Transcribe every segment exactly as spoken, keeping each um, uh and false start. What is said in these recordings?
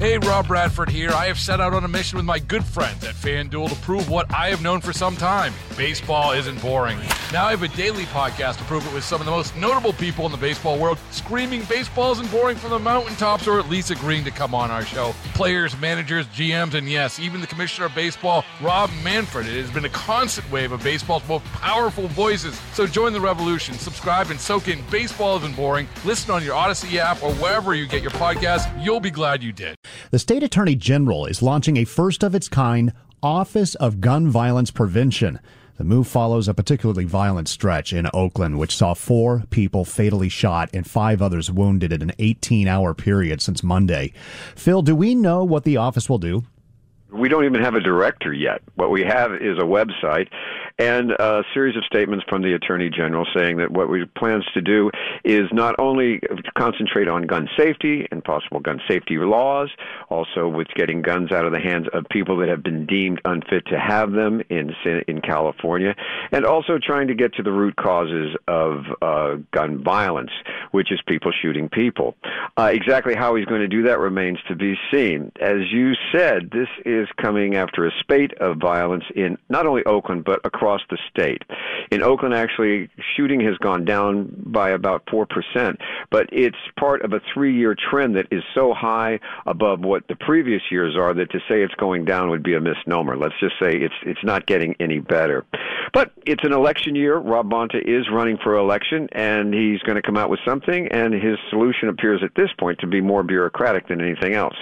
Hey, Rob Bradford here. I have set out on a mission with my good friends at FanDuel to prove what I have known for some time. Baseball isn't boring. Now I have a daily podcast to prove it with some of the most notable people in the baseball world, screaming baseball isn't boring from the mountaintops, or at least agreeing to come on our show. Players, managers, G Ms, and yes, even the commissioner of baseball, Rob Manfred. It has been a constant wave of baseball's most powerful voices. So join the revolution. Subscribe and soak in Baseball Isn't Boring. Listen on your Odyssey app or wherever you get your podcasts. You'll be glad you did. The state attorney general is launching a first-of-its-kind Office of Gun Violence Prevention. The move follows a particularly violent stretch in Oakland, which saw four people fatally shot and five others wounded in an eighteen-hour period since Monday. Phil, do we know what the office will do? We don't even have a director yet. What we have is a website and a series of statements from the Attorney General saying that what we plans to do is not only concentrate on gun safety and possible gun safety laws, also with getting guns out of the hands of people that have been deemed unfit to have them in in California, and also trying to get to the root causes of uh, gun violence, which is people shooting people. Uh, exactly how he's going to do that remains to be seen. As you said, this is coming after a spate of violence in not only Oakland, but across the state. In Oakland, actually, shooting has gone down by about four percent, but it's part of a three-year trend that is so high above what the previous years are that to say it's going down would be a misnomer. Let's just say it's it's not getting any better. But it's an election year. Rob Bonta is running for election, and he's going to come out with something, and his solution appears at this point to be more bureaucratic than anything else.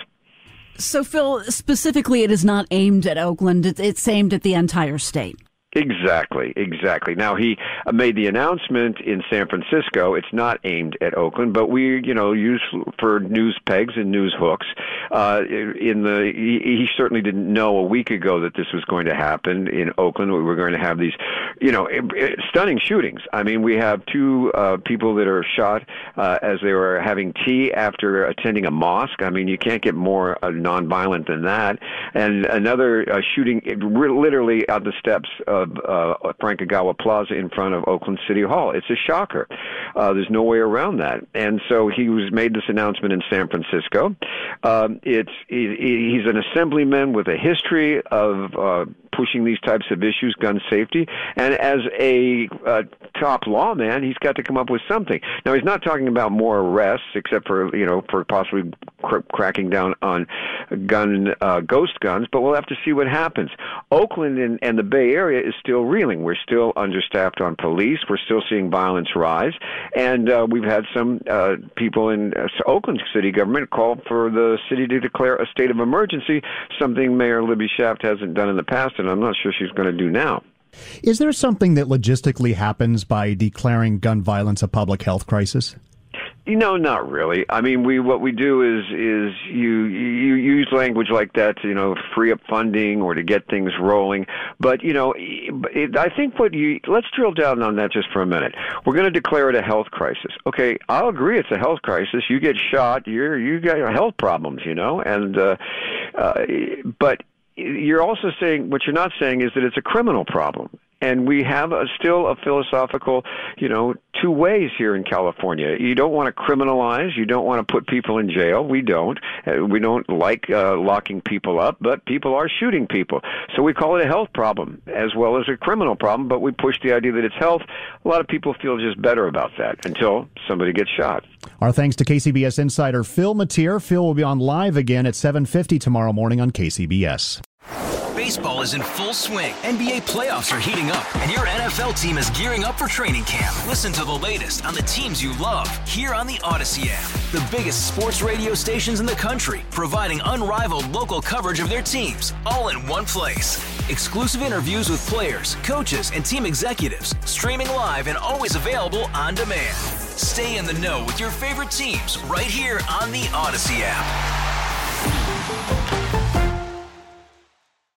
So, Phil, specifically, it is not aimed at Oakland. It's aimed at the entire state. Exactly, exactly. Now, he made the announcement in San Francisco. It's not aimed at Oakland, but we, you know, use for news pegs and news hooks. Uh, in the, he, he certainly didn't know a week ago that this was going to happen in Oakland. We were going to have these, you know, stunning shootings. I mean, we have two uh, people that are shot uh, as they were having tea after attending a mosque. I mean, you can't get more uh, nonviolent than that. And another uh, shooting literally on the steps of Of uh, Frank Agawa Plaza in front of Oakland City Hall. It's a shocker. Uh, there's no way around that. And so he was made this announcement in San Francisco. Um, it's he, he's an assemblyman with a history of uh, pushing these types of issues, gun safety. And as a uh, top lawman, he's got to come up with something. Now, he's not talking about more arrests, except for, you know, for possibly cr- cracking down on gun, uh, ghost guns, but we'll have to see what happens. Oakland and, and the Bay Area is still reeling. We're still understaffed on police. We're still seeing violence rise. And uh, we've had some uh, people in uh, Oakland city government call for the city to declare a state of emergency, something Mayor Libby Schaft hasn't done in the past, and I'm not sure she's going to do now. Is there something that logistically happens by declaring gun violence a public health crisis? You know, not really. I mean, we what we do is is you you use language like that to, you know, free up funding or to get things rolling. But, you know, it, I think what you let's drill down on that just for a minute. We're going to declare it a health crisis. Okay, I'll agree it's a health crisis. You get shot, you're you got health problems, you know, and uh, uh, but you're also saying what you're not saying is that it's a criminal problem. And we have a, still a philosophical, you know, two ways here in California. You don't want to criminalize. You don't want to put people in jail. We don't. Uh, we don't like uh, locking people up, but people are shooting people. So we call it a health problem as well as a criminal problem, but we push the idea that it's health. A lot of people feel just better about that until somebody gets shot. Our thanks to K C B S insider Phil Matier. Phil will be on live again at seven fifty tomorrow morning on K C B S. Baseball is in full swing. N B A playoffs are heating up, and your N F L team is gearing up for training camp. Listen to the latest on the teams you love here on the Odyssey app. The biggest sports radio stations in the country, providing unrivaled local coverage of their teams, all in one place. Exclusive interviews with players, coaches, and team executives, streaming live and always available on demand. Stay in the know with your favorite teams right here on the Odyssey app.